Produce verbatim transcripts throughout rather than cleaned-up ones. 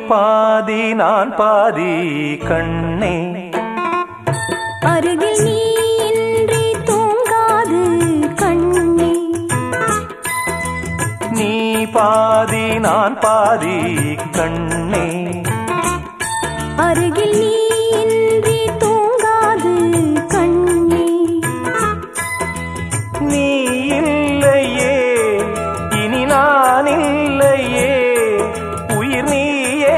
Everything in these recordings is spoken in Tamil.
பாதி நான் பாதி கண்ணே அருகில் நீ இன்றி தூங்காது கண்ணே நீ பாதி நான் பாதி கண்ணே அருகில் நீ இன்றி தூங்காது கண்ணே நீ இல்லையே இனி நான் இல்லையே உயிர் நீயே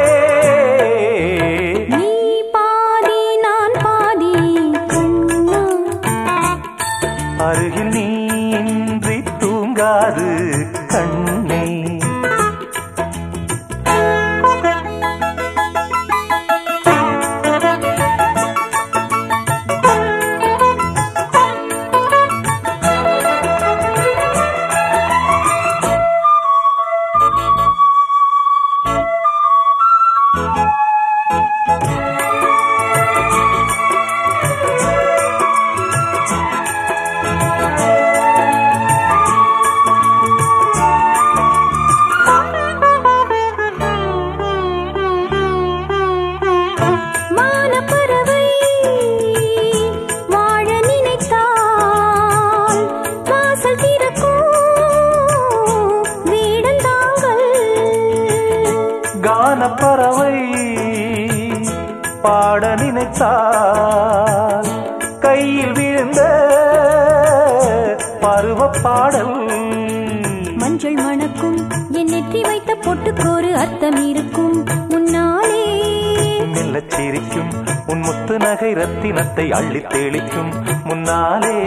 நீ பாதி நான் பாதி கண்ணா அருகில் நீ இன்றி தூங்காது கண்ணே கானப்பறவை பாட நினைத்தால் கையில் விழுந்த பருவ பாடல் மஞ்சள் மணக்கும் என் நெற்றி வைத்த பொட்டுக்கோரு அர்த்தம் இருக்கும் முன்னாலே மெல்லச் சிரிக்கும் உன் முத்து நகை ரத்தினத்தை அள்ளி தெளிக்கும் முன்னாலே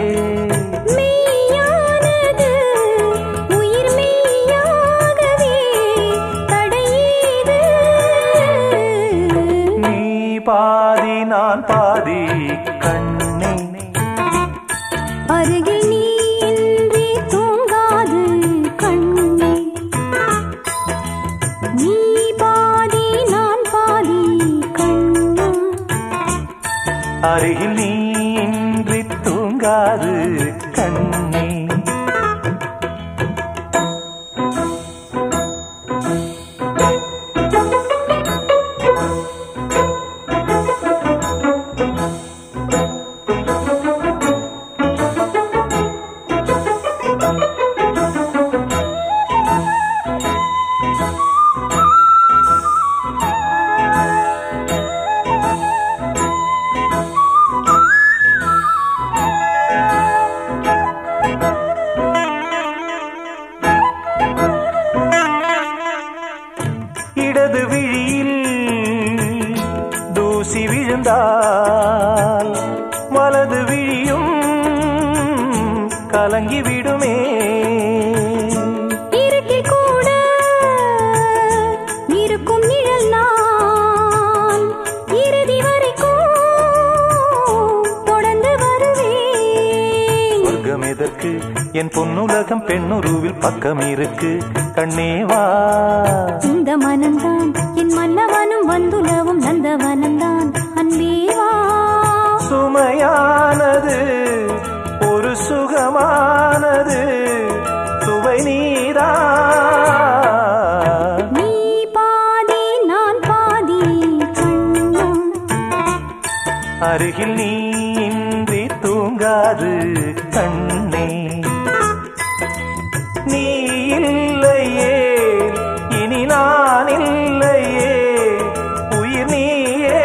பாதி நான் பாதி கண்ணே அருகில் நீ இன்றி தூங்காது கண்ணே நீ பாதி நான் பாதி கண்ணா அருகில் நீ இன்றி தூங்காது கண்ணே இடது விழியில் தூசி விழுந்தால் வலது விழியும் கலங்கி விடுமே இருட்டில் கூட இருக்கும் நிழல் நான் இறுதி வரைக்கும் தொடர்ந்து வருவேன் சொர்க்கம் எதற்கு என் பொன்னுலகம் பெண்ணுருவில் பக்கம் இருக்கு கண்ணேவா இந்த மனம்தான் என் மன்னவனும் வந்துலவும் நந்தவனம்தான் அன்பேவா சுமையானது ஒரு சுகமானது சுவை நீதான் நீ பாதி நான் பாதி கண்ணா அருகில் நீ இன்றி தூங்காது கண்ணே நீ இல்லையே இனி நான் இல்லையே உயிர் நீயே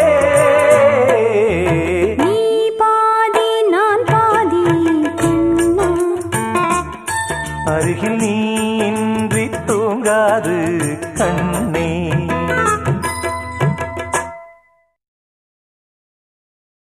நீ பாதி நான் பாதி கண்ணா அருகில் நீ இன்றி தூங்காது கண்ணே